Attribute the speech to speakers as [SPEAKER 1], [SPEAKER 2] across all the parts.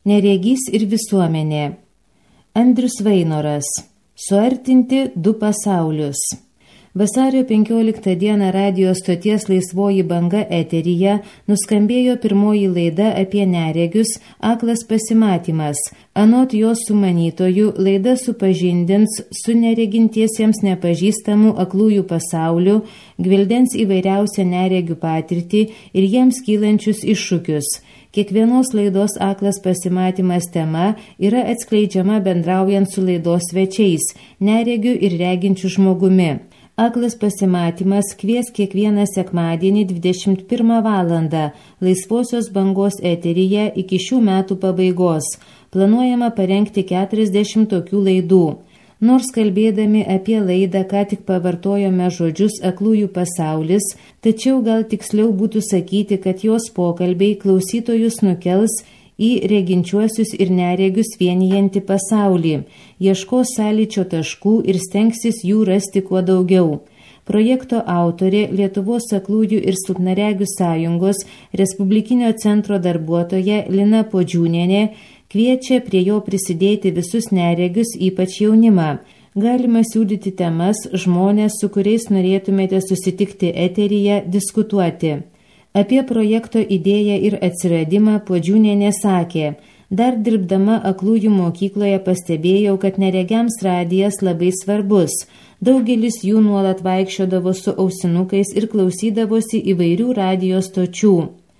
[SPEAKER 1] Neregys ir visuomenė. Andrius Vainoras. Suartinti du pasaulius. Vasario 15 dieną radijo stoties Laisvoji banga eteryje nuskambėjo pirmoji laida apie neregius Aklas pasimatymas. Anot jos sumanytojų, laida supažindins su neregintiesiems nepažįstamų aklųjų pasauliu, gvildens įvairiausią neregių patirtį ir jiems kylančius iššūkius. Kiekvienos laidos Aklas pasimatymas tema yra atskleidžiama bendraujant su laidos svečiais, neregiu ir reginčiu žmogumi. Aklas pasimatymas kvies kiekvieną sekmadienį 21 valandą Laisvosios bangos eteryje iki šių metų pabaigos. Planuojama parengti 40 tokių laidų. Nors kalbėdami apie laidą ką tik pavartojome žodžius aklųjų pasaulis, tačiau gal tiksliau būtų sakyti, kad jos pokalbiai klausytojus nukels į reginčiuosius ir neregius vienijantį pasaulį, ieškos sąlyčio taškų ir stengsis jų rasti kuo daugiau. Projekto autorė Lietuvos aklųjų ir silpnaregių sąjungos Respublikinio centro darbuotoja Lina Podžiūnienė kviečia prie jo prisidėti visus neregius, ypač jaunimą. Galima siūlyti temas, žmonės, su kuriais norėtumėte susitikti eteryje, diskutuoti. Apie projekto idėją ir atsiradimą Podžiūnienė sakė: dar dirbdama aklųjų mokykloje pastebėjau, kad neregiams radijas labai svarbus. Daugelis jų nuolat vaikščiodavo su ausinukais ir klausydavosi įvairių radijo stočių.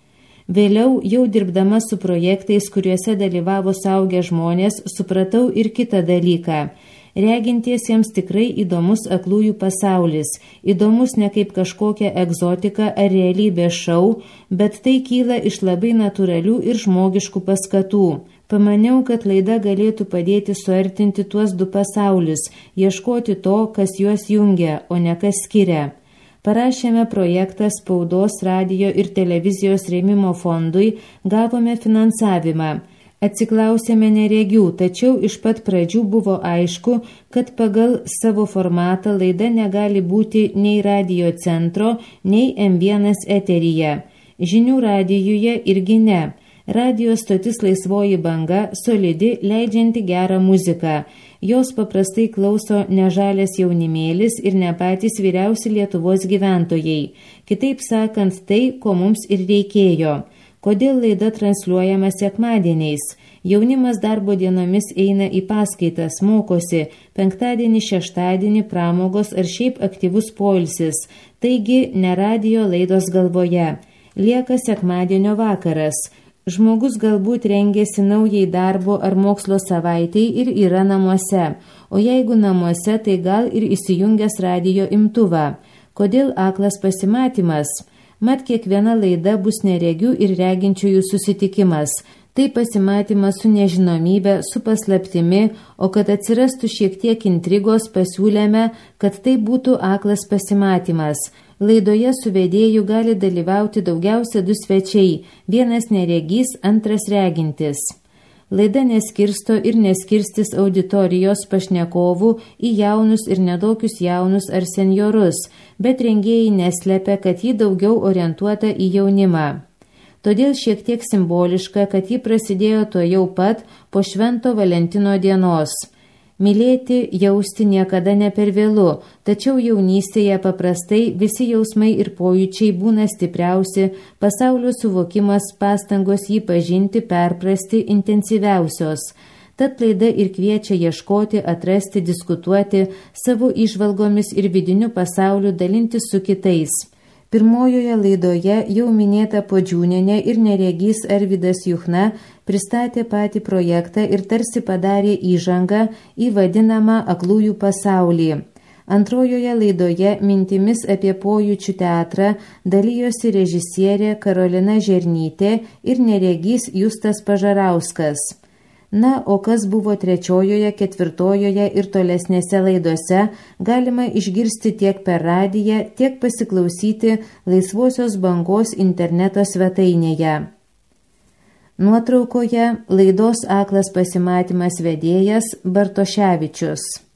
[SPEAKER 1] Vėliau, jau dirbdama su projektais, kuriuose dalyvavo suaugę žmonės, supratau ir kitą dalyką. Regintiesiems tikrai įdomus aklųjų pasaulis. Įdomus ne kaip kažkokia egzotika ar realybės šou, bet tai kyla iš labai natūralių ir žmogiškų paskatų. Pamaniau, kad laida galėtų padėti suartinti tuos du pasaulius, ieškoti to, kas juos jungia, o ne kas skiria. Parašėme projektą spaudos, radijo ir televizijos rėmimo fondui, gavome finansavimą. Atsiklausėme neregių, tačiau iš pat pradžių buvo aišku, kad pagal savo formatą laida negali būti nei radijo centro, nei M1 eteryje. Žinių radijuje irgi ne. Radijo stotis Laisvoji banga solidi, leidžianti gerą muziką. Jos paprastai klauso ne žalias jaunimėlis ir ne patys vyriausi Lietuvos gyventojai. Kitaip sakant, tai, ko mums ir reikėjo. Kodėl laida transliuojama sekmadieniais? Jaunimas darbo dienomis eina į paskaitas, mokosi, penktadienį, šeštadienį pramogos ar šiaip aktyvus poilsis. Taigi, ne radijo laidos galvoje. Lieka sekmadienio vakaras. Žmogus galbūt rengėsi naujai darbo ar mokslo savaitai ir yra namuose, o jeigu namuose, tai gal ir įsijungęs radijo imtuvą. Kodėl aklas pasimatymas? Mat kiekviena laida bus neregių ir reginčiųjų susitikimas. Tai pasimatymas su nežinomybė, su paslaptimi, o kad atsirastų šiek tiek intrigos, pasiūlėme, kad tai būtų aklas pasimatymas. Laidoje su vedėju gali dalyvauti daugiausia du svečiai, vienas neregys, antras regintis. Laida neskirsto ir neskirstys auditorijos pašnekovų į jaunus ir nedokius jaunus ar senjorus, bet rengėjai neslepia, kad ji daugiau orientuota į jaunimą. Todėl šiek tiek simboliška, kad ji prasidėjo to jau pat po Švento Valentino dienos. Mylėti, jausti niekada ne per vėlu, tačiau jaunystėje paprastai visi jausmai ir pojūčiai būna stipriausi, pasaulio suvokimas, pastangos jį pažinti, perprasti intensyviausios. Tad laida ir kviečia ieškoti, atrasti, diskutuoti, savo įžvalgomis ir vidiniu pasauliu dalintis su kitais. Pirmojoje laidoje jau minėta Podžiūnienė ir neregys Arvydas Juchna pristatė patį projektą ir tarsi padarė įžangą į vadinamą aklųjų pasaulį. Antrojoje laidoje mintimis apie pojūčių teatrą dalijosi režisierė Karolina Žernytė ir neregys Justas Pažarauskas. Na, o kas buvo trečiojoje, ketvirtojoje ir tolesnėse laidose, galima išgirsti tiek per radiją, tiek pasiklausyti Laisvosios bangos interneto svetainėje. Nuotraukoje laidos aklas pasimatymas vedėjas Bartoševičius.